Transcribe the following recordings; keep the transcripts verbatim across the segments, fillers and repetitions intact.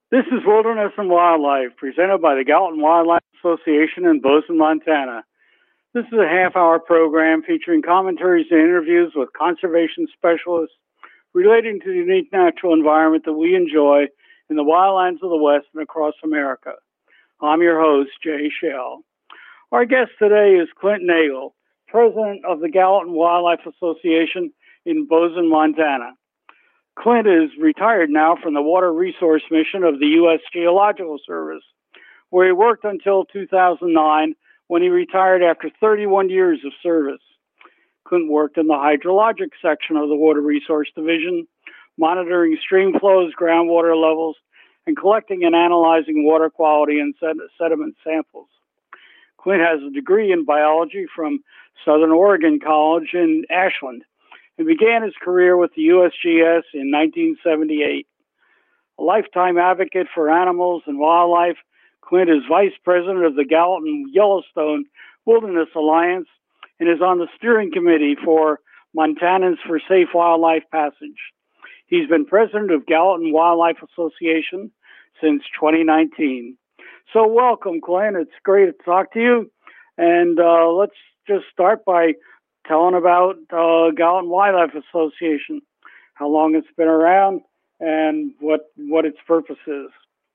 This is Wilderness and Wildlife, presented by the Gallatin Wildlife Association in Bozeman, Montana. This is a half-hour program featuring commentaries and interviews with conservation specialists relating to the unique natural environment that we enjoy in the wildlands of the West and across America. I'm your host, Jay Shell. Our guest today is Clint Nagel, president of the Gallatin Wildlife Association in Bozeman, Montana. Clint is retired now from the Water Resource Mission of the U S Geological Service, where he worked until two thousand nine, when he retired after thirty-one years of service. Clint worked in the hydrologic section of the Water Resource Division, monitoring stream flows, groundwater levels, and collecting and analyzing water quality and sediment samples. Clint has a degree in biology from Southern Oregon College in Ashland, and began his career with the U S G S in nineteen seventy-eight. A lifetime advocate for animals and wildlife, Clint is vice president of the Gallatin Yellowstone Wilderness Alliance and is on the steering committee for Montanans for Safe Wildlife Passage. He's been president of Gallatin Wildlife Association since twenty nineteen. So welcome, Clint. It's great to talk to you. And uh, let's just start by telling about uh, Gallatin Wildlife Association, how long it's been around, and what what its purpose is.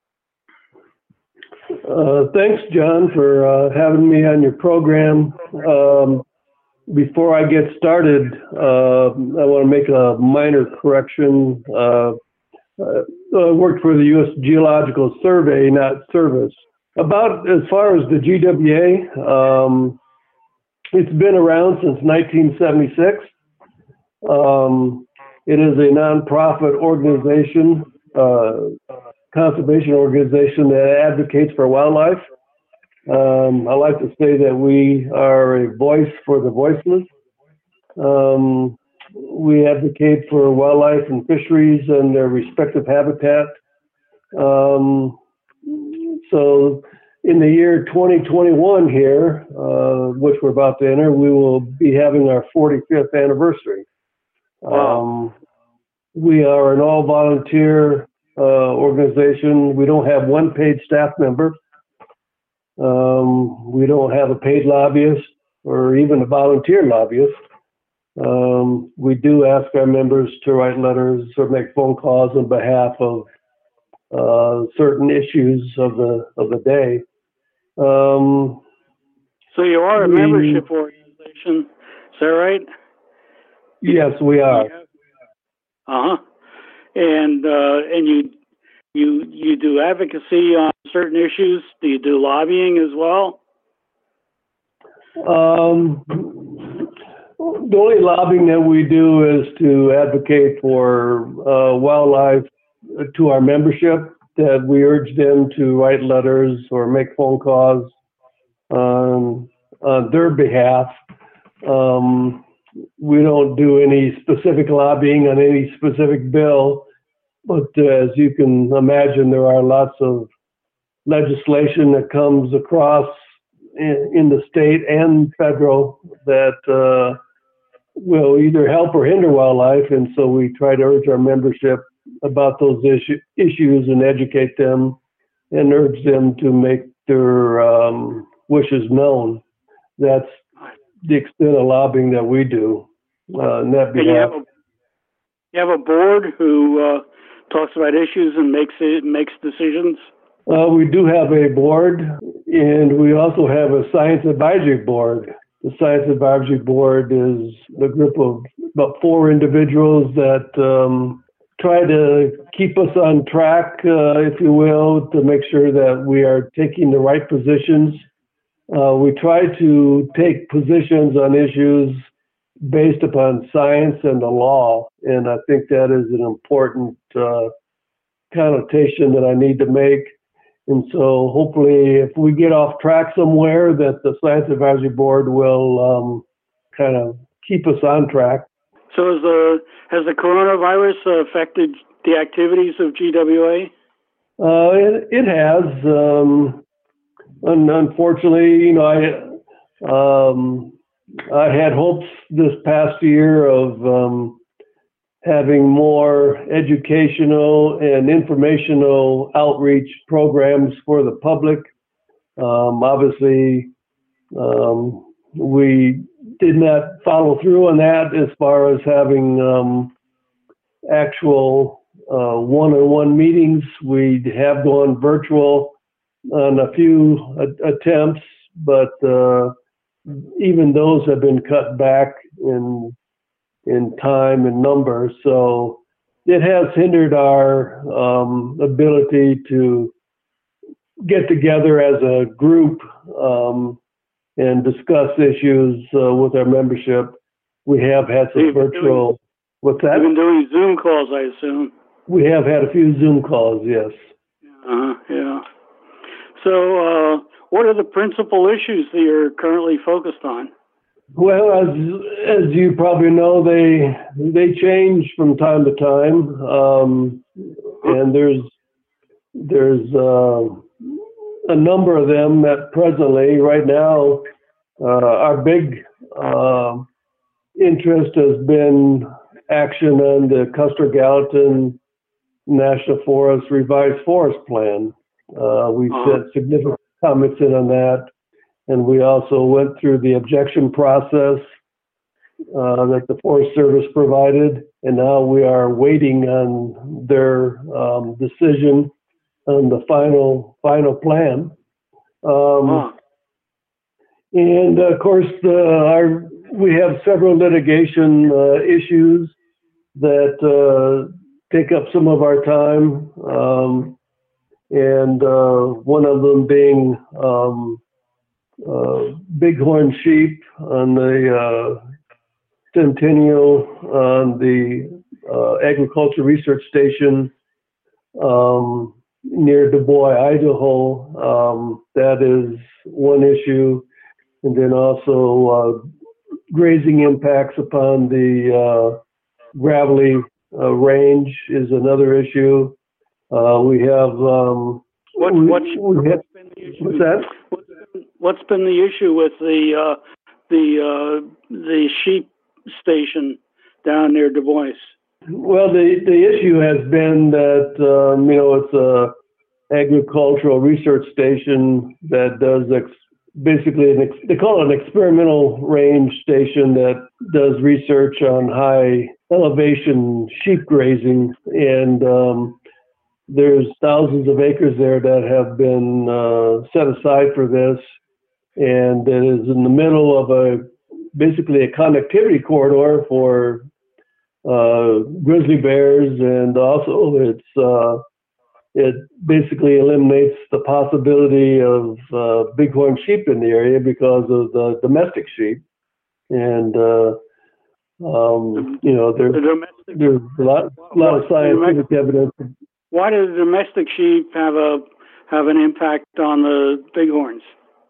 Uh, thanks, John, for uh, having me on your program. Um, before I get started, uh, I want to make a minor correction. Uh, uh, I worked for the U S Geological Survey, not Service. About as far as the G W A, um, it's been around since nineteen seventy-six. Um, it is a nonprofit organization, uh, conservation organization that advocates for wildlife. Um, I like to say that we are a voice for the voiceless. Um, we advocate for wildlife and fisheries and their respective habitat. Um, so in the year twenty twenty-one here, uh, which we're about to enter, we will be having our forty-fifth anniversary. Wow. Um, we are an all-volunteer uh, organization. We don't have one paid staff member. Um, we don't have a paid lobbyist or even a volunteer lobbyist. Um, we do ask our members to write letters or make phone calls on behalf of uh, certain issues of the of the day. Um, so you are a we, membership organization, is that right? Yes, we are. Uh huh. And uh, and you you you do advocacy on certain issues. Do you do lobbying as well? Um, the only lobbying that we do is to advocate for uh, wildlife to our membership, that we urge them to write letters or make phone calls um, on their behalf. Um, we don't do any specific lobbying on any specific bill, but uh, as you can imagine, there are lots of legislation that comes across in, in the state and federal that uh, will either help or hinder wildlife, and so we try to urge our membership about those issue, issues and educate them and urge them to make their um, wishes known. That's the extent of lobbying that we do. Uh, and that and you, have a, you have a board who uh, talks about issues and makes it, makes decisions? Uh, we do have a board, and we also have a science advisory board. The science advisory board is a group of about four individuals that um, try to keep us on track, uh, if you will, to make sure that we are taking the right positions. Uh, we try to take positions on issues based upon science and the law, and I think that is an important uh, connotation that I need to make. And so hopefully if we get off track somewhere, that the Science Advisory Board will um, kind of keep us on track. So has the, has the coronavirus affected the activities of G W A? Uh, it, it has. Um, and unfortunately, you know, I, um, I had hopes this past year of um, having more educational and informational outreach programs for the public. Um, obviously, um, we did not follow through on that as far as having um, actual uh, one-on-one meetings. We have gone virtual on a few a- attempts, but uh, even those have been cut back in in time and numbers. So it has hindered our um, ability to get together as a group um, and discuss issues uh, with our membership. We have had some You've been virtual. doing, What's that? you've been doing Zoom calls, I assume. We have had a few Zoom calls, yes. Uh, yeah. So, uh, what are the principal issues that you're currently focused on? Well, as as you probably know, they they change from time to time, um, and there's there's uh, a number of them that presently, right now, uh, our big uh, interest has been action on the Custer-Gallatin National Forest Revised Forest Plan. Uh, we've Uh-huh. sent significant comments in on that. And we also went through the objection process uh, that the Forest Service provided, and now we are waiting on their um, decision on the final final plan. Um, Uh-huh. and of course, the, our we have several litigation uh, issues that uh, take up some of our time, um, and uh, one of them being um, Uh, bighorn sheep on the uh, Centennial, on the uh, Agriculture Research Station um, near Du Bois, Idaho. Um, that is one issue. And then also uh, grazing impacts upon the uh, gravelly uh, range is another issue. Uh, we have um, What, we, what's, we have, what's been the issue? what's that? What's been, what's been the issue with the uh, the uh, the sheep station down near Du Bois? Well, the, the issue has been that, um, you know, it's a agricultural research station that does ex- basically, an ex- they call it an experimental range station that does research on high elevation sheep grazing. And um, there's thousands of acres there that have been uh, set aside for this. And it is in the middle of a, basically a connectivity corridor for uh, grizzly bears, and also it's uh, it basically eliminates the possibility of uh, bighorn sheep in the area because of the domestic sheep, and uh, um, you know there, The domestic, there's a lot, a lot of scientific evidence. Why do the domestic sheep have a have an impact on the bighorns?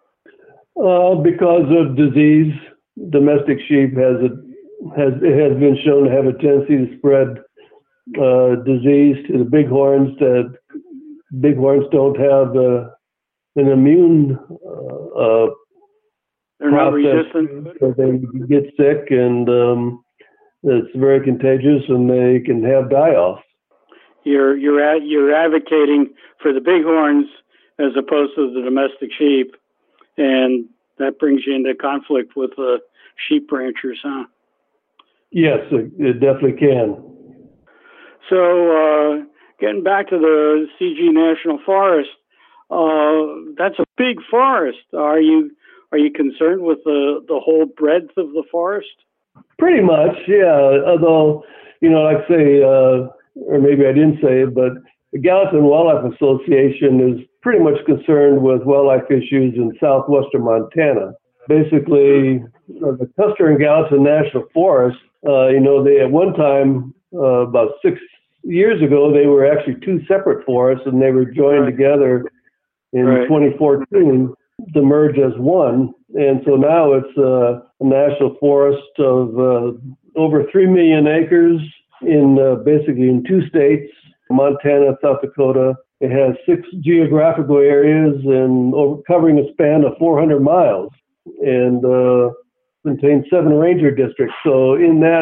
Uh, because of disease, domestic sheep has a has it has been shown to have a tendency to spread uh, disease to the bighorns. That bighorns don't have uh, an immune uh, uh, They're not process, resistant. so they get sick, and um, it's very contagious, and they can have die-offs. You're you're at, you're advocating for the bighorns as opposed to the domestic sheep, and that brings you into conflict with the sheep ranchers, huh? Yes, it, it definitely can. So, uh, getting back to the C G National Forest, uh, that's a big forest. Are you are you concerned with the, the whole breadth of the forest? Pretty much, yeah. Although, you know, like I say, uh, or maybe I didn't say it, but the Gallatin Wildlife Association is pretty much concerned with wildlife issues in southwestern Montana. Basically, uh, the Custer and Gallatin National Forest, uh, you know, they at one time, uh, about six years ago, they were actually two separate forests, and they were joined Right. together in Right. twenty fourteen to merge as one. And so now it's uh, a national forest of uh, over three million acres in uh, basically in two states, Montana, South Dakota. It has six geographical areas and over, covering a span of four hundred miles, and uh, contains seven ranger districts. So in that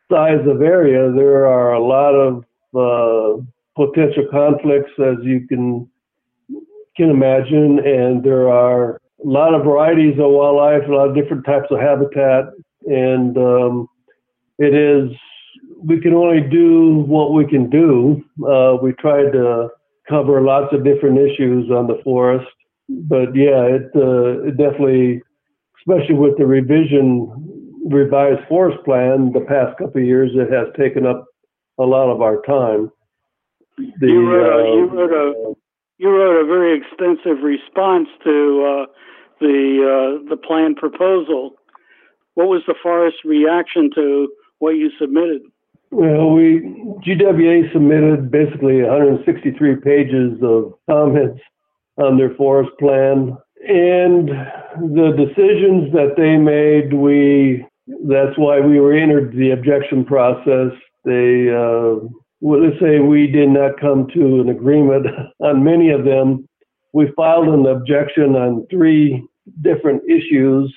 size of area, there are a lot of uh, potential conflicts, as you can can imagine, and there are a lot of varieties of wildlife, a lot of different types of habitat, and um, it is, we can only do what we can do. Uh, we tried to cover lots of different issues on the forest, but yeah, it, uh, it definitely, especially with the revision, revised forest plan the past couple of years, it has taken up a lot of our time. The, you wrote a, uh, you wrote a, you wrote a very extensive response to uh, the uh, the plan proposal. What was the forest reaction to what you submitted? Well, we, G W A submitted basically one hundred sixty-three pages of comments on their forest plan. And the decisions that they made, we, that's why we were entered the objection process. They, uh, well, let's say we did not come to an agreement on many of them. We filed an objection on three different issues.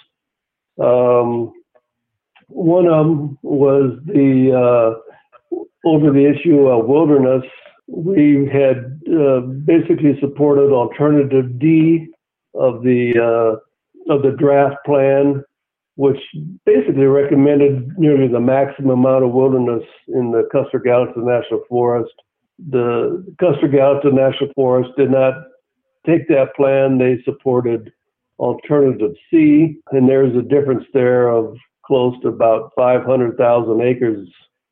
Um, One of them was the uh, over the issue of wilderness. We had uh, basically supported alternative D of the uh, of the draft plan, which basically recommended nearly the maximum amount of wilderness in the Custer-Gallatin National Forest. The Custer-Gallatin National Forest did not take that plan. They supported alternative C, and there's a difference there of close to about five hundred thousand acres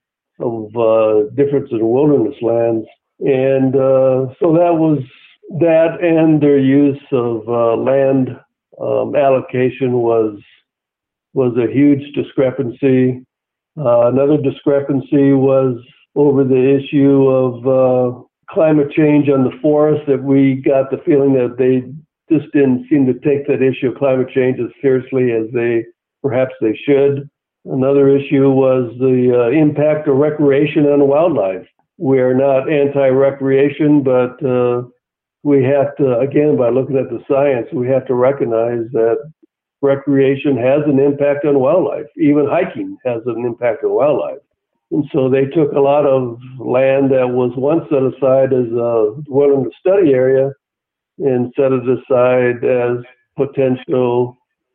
of uh, difference in wilderness lands. And uh, so that was that, and their use of uh, land um, allocation was was a huge discrepancy. Uh, another discrepancy was over the issue of uh, climate change on the forest, that we got the feeling that they just didn't seem to take that issue of climate change as seriously as they perhaps they should. Another issue was the uh, impact of recreation on wildlife. We are not anti-recreation, but uh, we have to, again, by looking at the science, we have to recognize that recreation has an impact on wildlife. Even hiking has an impact on wildlife. And so they took a lot of land that was once set aside as a wilderness study area and set it aside as potential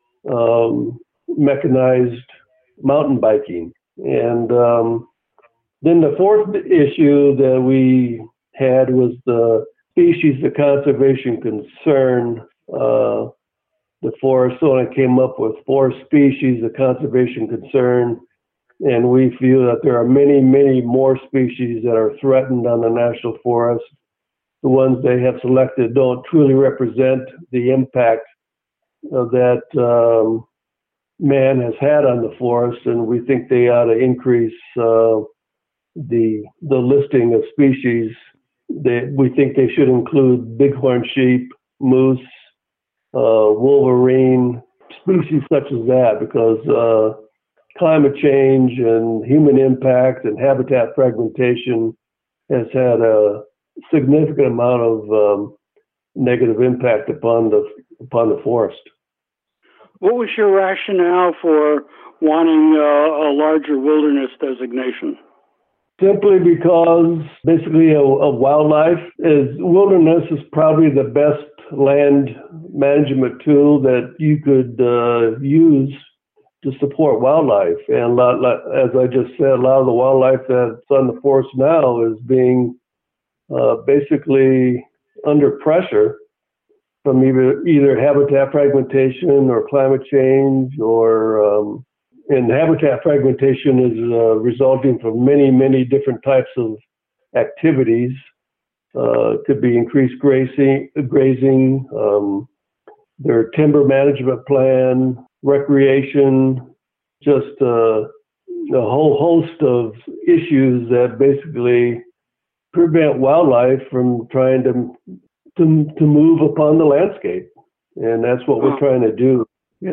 um, mechanized mountain biking. And um, then the fourth issue that we had was the species of conservation concern. Uh, the forest owner came up with four species of conservation concern, and we feel that there are many, many more species that are threatened on the national forest. The ones they have selected don't truly represent the impact uh, that um, man has had on the forest, and we think they ought to increase uh, the the listing of species. They, we think they should include bighorn sheep, moose, uh, wolverine, species such as that, because uh, climate change and human impact and habitat fragmentation has had a significant amount of um, negative impact upon the upon the forest. What was your rationale for wanting uh, a larger wilderness designation? Simply because basically a, a wildlife is wilderness is probably the best land management tool that you could uh, use to support wildlife. And lot, lot, as I just said, a lot of the wildlife that's on the forest now is being uh, basically under pressure from either, either habitat fragmentation or climate change, or um, and habitat fragmentation is uh, resulting from many, many different types of activities. Uh, could be increased grazing, grazing um, their timber management plan, recreation, just uh, a whole host of issues that basically prevent wildlife from trying to to, to move upon the landscape. And that's what we're trying to do,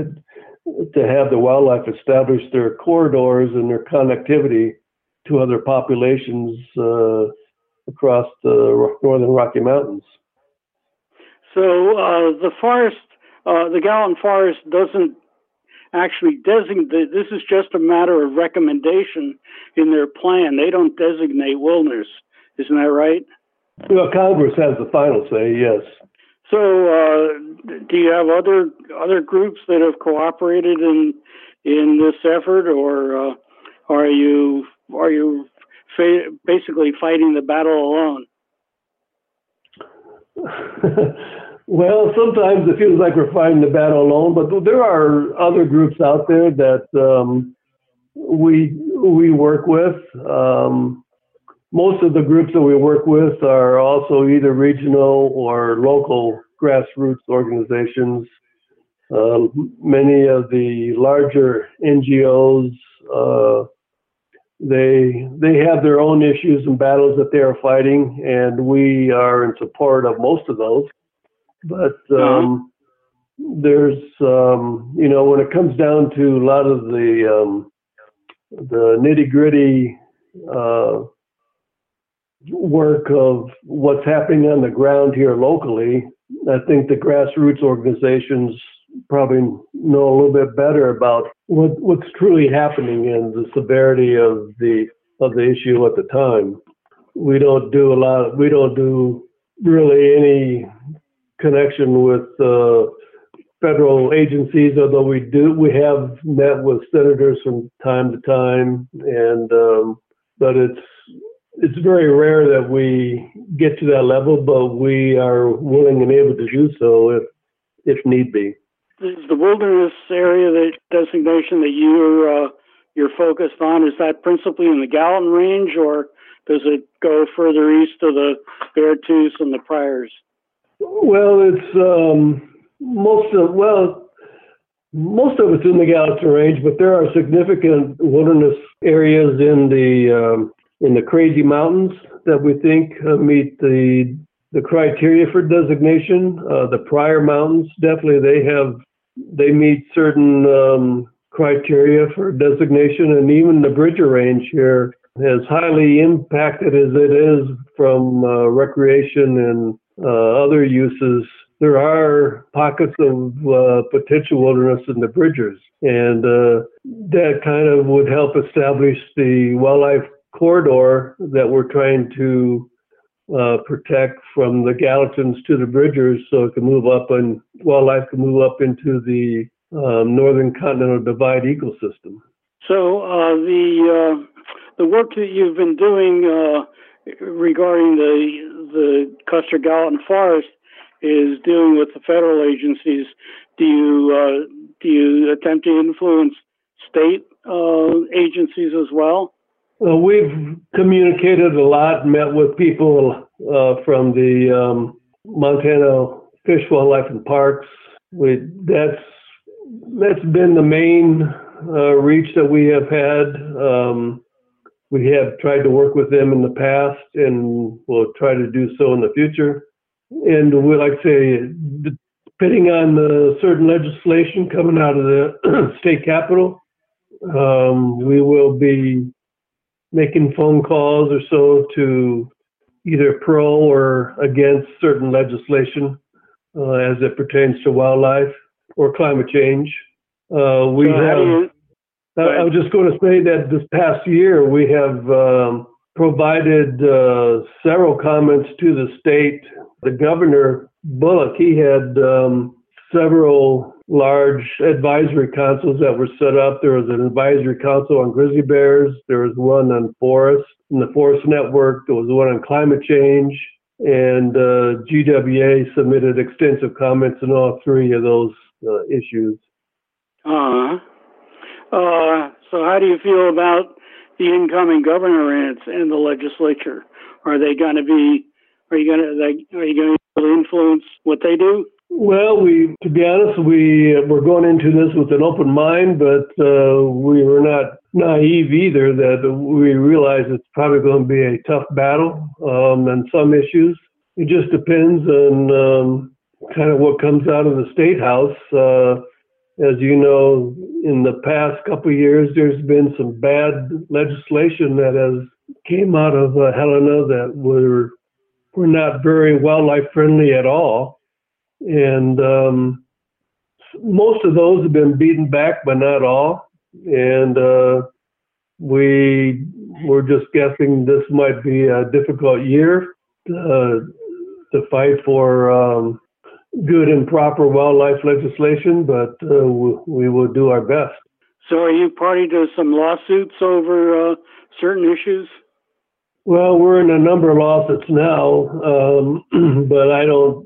to have the wildlife establish their corridors and their connectivity to other populations uh, across the northern Rocky Mountains. So uh, the forest, uh, the Gallatin Forest doesn't actually designate. This is just a matter of recommendation in their plan. They don't designate wilderness. Isn't that right? Well, Congress has the final say, yes. So, uh, do you have other other groups that have cooperated in in this effort, or uh, are you are you fa- basically fighting the battle alone? Well, sometimes it feels like we're fighting the battle alone, but there are other groups out there that um, we we work with. Um, most of the groups that we work with are also either regional or local grassroots organizations. Um, many of the larger N G Os, uh, they they have their own issues and battles that they are fighting, and we are in support of most of those. But um, uh-huh. there's, um, you know, when it comes down to a lot of the um, the nitty gritty uh, work of what's happening on the ground here locally, I think the grassroots organizations probably know a little bit better about what, what's truly happening and the severity of the of the issue at the time. We don't do a lot. We don't do really any connection with uh, federal agencies, although we do. We have met with senators from time to time, and um, but it's it's very rare that we get to that level. But we are willing and able to do so if if need be. Is the wilderness area, the designation that you're uh, you're focused on, is that principally in the Gallatin Range, or does it go further east to the Beartooth and the Pryors? Well, it's um, most of well, most of it's in the Gallatin Range, but there are significant wilderness areas in the um, in the Crazy Mountains that we think uh, meet the the criteria for designation. Uh, the Pryor Mountains, definitely, they have they meet certain um, criteria for designation, and even the Bridger Range here, as highly impacted as it is from uh, recreation and uh, other uses, there are pockets of uh, potential wilderness in the Bridgers, and uh, that kind of would help establish the wildlife corridor that we're trying to uh, protect from the Gallatins to the Bridgers, so it can move up and wildlife can move up into the um, Northern Continental Divide ecosystem. So uh, the uh, the work that you've been doing uh, regarding the the Custer Gallatin Forest is dealing with the federal agencies. Do you uh, do you attempt to influence state uh, agencies as well? Uh, we've communicated a lot, met with people uh, from the um, Montana Fish, Wildlife, and Parks. We, that's that's been the main uh, reach that we have had. Um, we have tried to work with them in the past, and we'll try to do so in the future. And we like to say, depending on the certain legislation coming out of the state capitol, um, we will be making phone calls or so to either pro or against certain legislation uh, as it pertains to wildlife or climate change. Uh, we so have. You, I, I was just going to say that this past year we have um, provided uh, several comments to the state. The governor Bullock, he had um, several large advisory councils that were set up. There was an advisory council on grizzly bears. There was one on forest, in the Forest Network. There was one on climate change. And uh, G W A submitted extensive comments on all three of those uh, issues. Uh-huh. Uh, so how do you feel about the incoming governor and, and the legislature? Are they going to be, are you going to, are you going to influence what they do? Well, we, to be honest, we we're going into this with an open mind, but uh, we were not naive either. That we realize it's probably going to be a tough battle um, on some issues. It just depends on um, kind of what comes out of the State House. Uh, as you know, in the past couple of years, there's been some bad legislation that has came out of uh, Helena that were were not very wildlife friendly at all. And um, most of those have been beaten back, but not all. And uh, we we're just guessing this might be a difficult year uh, to fight for um, good and proper wildlife legislation, but uh, we, we will do our best. So are you party to some lawsuits over uh, certain issues? Well, we're in a number of lawsuits now, um, but I don't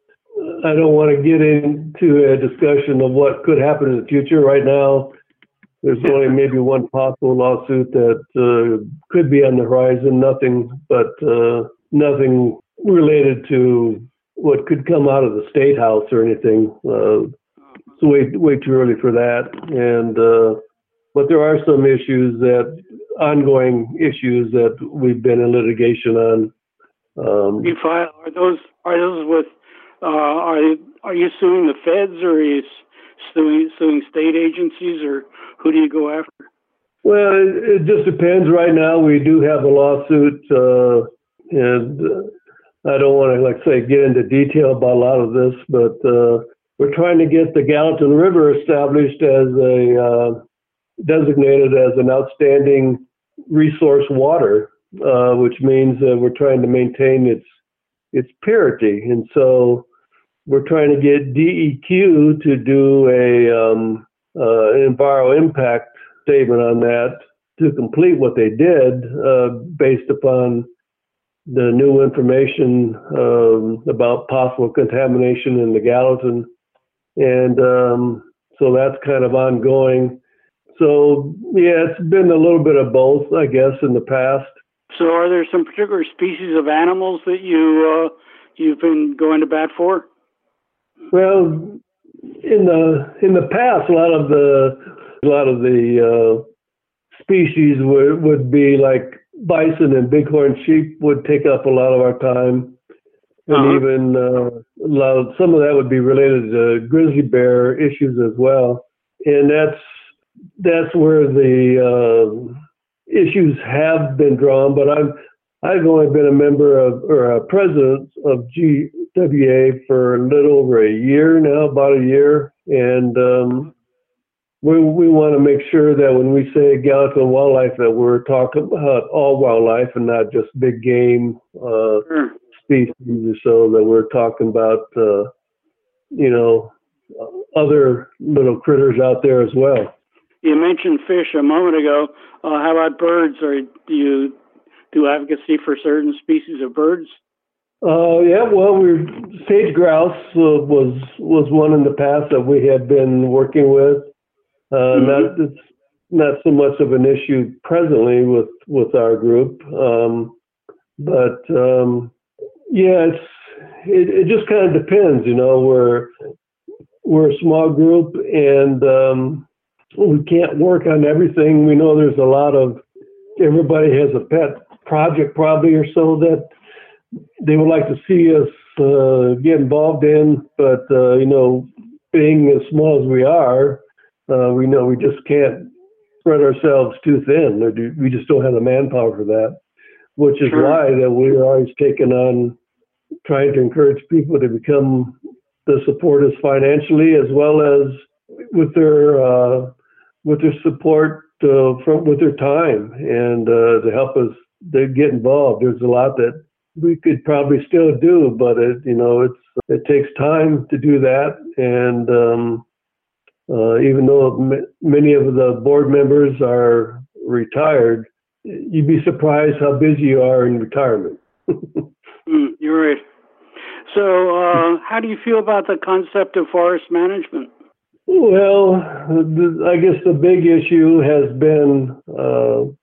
I don't want to get into a discussion of what could happen in the future. Right now, there's only maybe one possible lawsuit that uh, could be on the horizon. Nothing, but uh, nothing related to what could come out of the State House or anything. Uh, it's way way too early for that. And uh, but there are some issues that ongoing issues that we've been in litigation on. Um, you file are those are those with uh, are are you suing the feds, or are you suing suing state agencies, or who do you go after? Well, it, it just depends. Right now, we do have a lawsuit, uh, and uh, I don't want to, like say, get into detail about a lot of this, but uh, we're trying to get the Gallatin River established as a uh, designated as an outstanding resource water, uh, which means that we're trying to maintain its its purity, and so we're trying to get D E Q to do a um, uh, an environmental impact statement on that to complete what they did uh, based upon the new information um, about possible contamination in the Gallatin, and um, so that's kind of ongoing. So yeah, it's been a little bit of both, I guess, in the past. So are there some particular species of animals that you uh, you've been going to bat for? Well, in the in the past, a lot of the a lot of the uh, species would would be like bison and bighorn sheep would take up a lot of our time, and uh-huh. even uh, a lot of, some of that would be related to grizzly bear issues as well, and that's that's where the uh, issues have been drawn. But I'm I've only been a member of or a president of G W A for a little over a year now, about a year, and um, we we want to make sure that when we say Gallatin wildlife, that we're talking about all wildlife and not just big game uh, sure. species, or so that we're talking about uh, you know other little critters out there as well. You mentioned fish a moment ago. Uh, how about birds? Or do you do advocacy for certain species of birds? Uh, yeah, well, we're sage grouse uh, was was one in the past that we had been working with. Uh, mm-hmm. Not it's not so much of an issue presently with with our group, um, but um, yeah, it's it, it just kind of depends. You know, we're we're a small group and um, we can't work on everything. We know there's a lot of everybody has a pet project probably or so that they would like to see us uh, get involved in, but uh, you know, being as small as we are, uh, we know we just can't spread ourselves too thin. We just don't have the manpower for that, which is sure. why that we're always taking on trying to encourage people to become to support us financially as well as with their uh, with their support uh, from with their time and uh, to help us to get involved. There's a lot that we could probably still do, but it, you know, it's, it takes time to do that. And um, uh, even though m- many of the board members are retired, you'd be surprised how busy you are in retirement. mm, you're right. So uh, how do you feel about the concept of forest management? Well, the, I guess the big issue has been uh,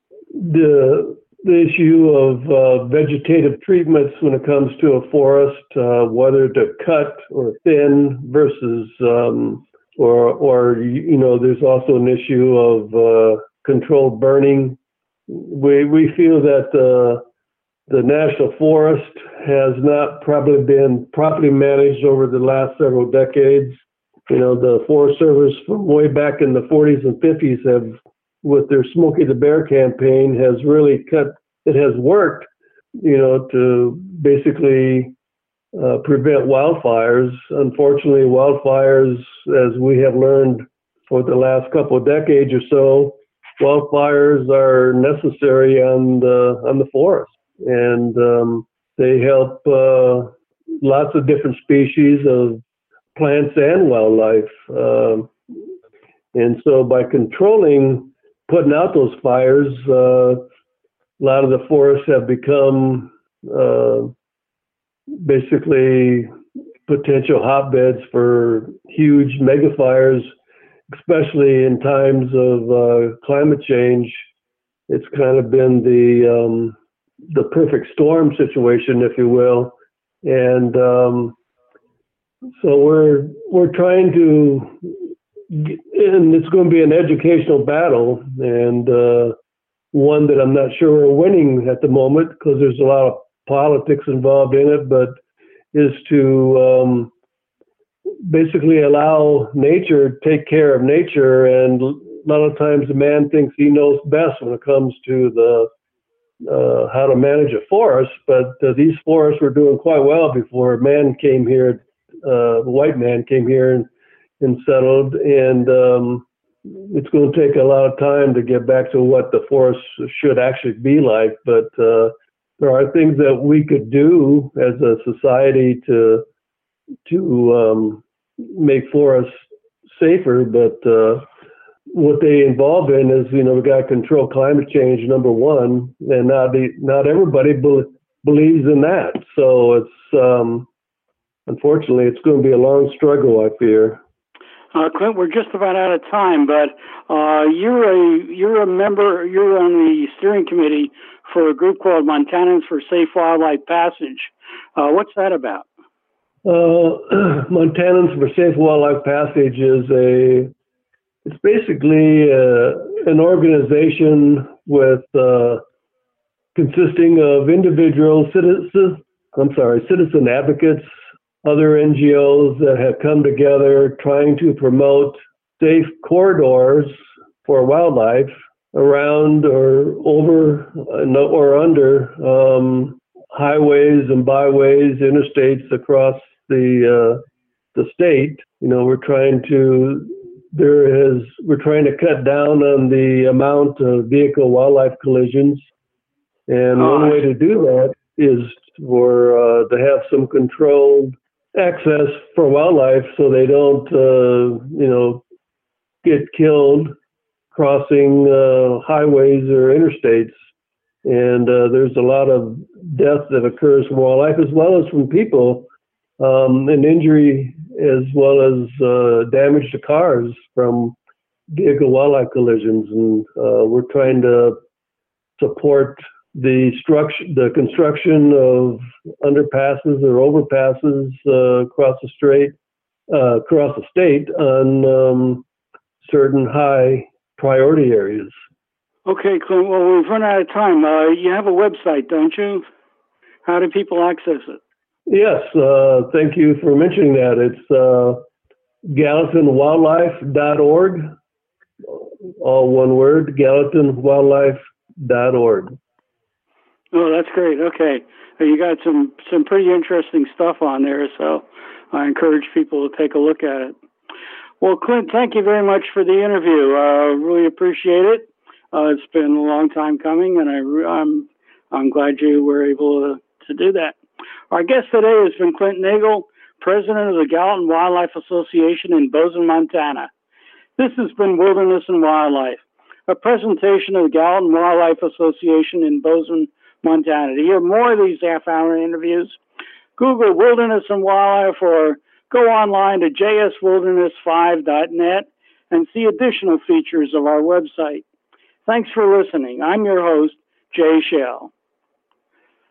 the the issue of uh, vegetative treatments when it comes to a forest, uh, whether to cut or thin versus, um, or, or, you know, there's also an issue of uh, controlled burning. We, we feel that uh, the National Forest has not probably been properly managed over the last several decades. You know, the Forest Service from way back in the forties and fifties have, with their Smokey the Bear campaign, has really cut, it has worked, you know, to basically uh, prevent wildfires. Unfortunately, wildfires, as we have learned for the last couple of decades or so, wildfires are necessary on the on the forest, and um, they help uh, lots of different species of plants and wildlife. Um, and so, by controlling, putting out those fires, uh, a lot of the forests have become uh, basically potential hotbeds for huge megafires, especially in times of uh, climate change. It's kind of been the um, the perfect storm situation, if you will, and um, so we're we're trying to, and it's going to be an educational battle, and uh, one that I'm not sure we're winning at the moment because there's a lot of politics involved in it, but is to um, basically allow nature take care of nature. And a lot of times the man thinks he knows best when it comes to the uh, how to manage a forest, but uh, these forests were doing quite well before man came here, uh, the white man came here and, and settled. And um, it's going to take a lot of time to get back to what the forest should actually be like. But uh, there are things that we could do as a society to to um, make forests safer. But uh, what they involve in is, you know, we got to control climate change, number one, and not the, not everybody be, believes in that. So it's um, unfortunately it's going to be a long struggle, I fear. Uh, Clint, we're just about out of time, but uh, you're a you're a member. You're on the steering committee for a group called Montanans for Safe Wildlife Passage. Uh, what's that about? Uh, Montanans for Safe Wildlife Passage is a it's basically uh, an organization with uh, consisting of individual citizens. I'm sorry, citizen advocates, other N G Os that have come together trying to promote safe corridors for wildlife around or over or under um, highways and byways, interstates across the uh, the state. You know, we're trying to there is we're trying to cut down on the amount of vehicle wildlife collisions, and oh, one way to do that is for uh, to have some controlled access for wildlife so they don't, uh, you know, get killed crossing uh, highways or interstates. And uh, there's a lot of death that occurs from wildlife as well as from people, um, and injury as well as uh, damage to cars from vehicle wildlife collisions. And uh, we're trying to support the structure, the construction of underpasses or overpasses uh, across the strait, uh, across the state on um, certain high priority areas. Okay, Clint. Well, we've run out of time. Uh, you have a website, don't you? How do people access it? Yes. Uh, thank you for mentioning that. It's uh, gallatin wildlife dot org. All one word, gallatin wildlife dot org. Oh, that's great. Okay. You got some, some pretty interesting stuff on there, so I encourage people to take a look at it. Well, Clint, thank you very much for the interview. I uh, really appreciate it. Uh, it's been a long time coming, and I, I'm I'm glad you were able to, to do that. Our guest today has been Clint Nagel, president of the Gallatin Wildlife Association in Bozeman, Montana. This has been Wilderness and Wildlife, a presentation of the Gallatin Wildlife Association in Bozeman, Montana. To hear more of these half-hour interviews, Google Wilderness and Wildlife or go online to j s wilderness five dot net and see additional features of our website. Thanks for listening. I'm your host, Jay Shell.